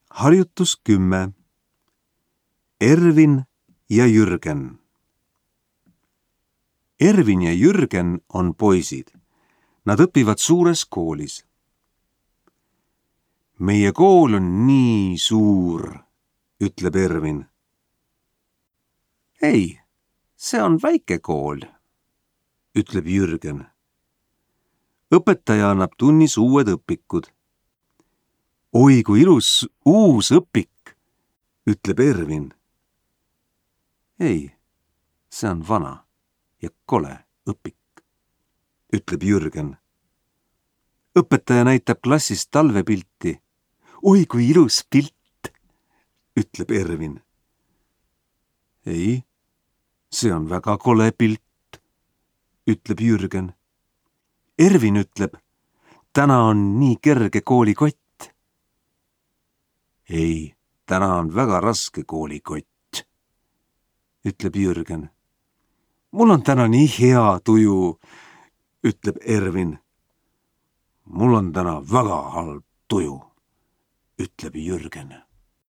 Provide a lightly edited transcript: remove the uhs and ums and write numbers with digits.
Harjutus 10. Ervin ja Jürgen. Ervin ja Jürgen on poisid. Nad õpivad suures koolis. Meie kool on nii suur, ütleb Ervin. Ei, see on väike kool, ütleb Jürgen. Õpetaja annab tunnis uued õpikud. Oi, kui ilus uus õpik, ütleb Ervin. Ei, see on vana ja kole õpik, ütleb Jürgen. Õpetaja näitab klassis talvepilti. Oi, kui ilus pilt, ütleb Ervin. Ei, see on väga kole pilt, ütleb Jürgen. Ervin ütleb, täna on nii kerge koolikott. Ei, täna on väga raske koolikott, ütleb Jürgen. Mul on täna nii hea tuju, ütleb Ervin. Mul on täna väga halb tuju, ütleb Jürgen.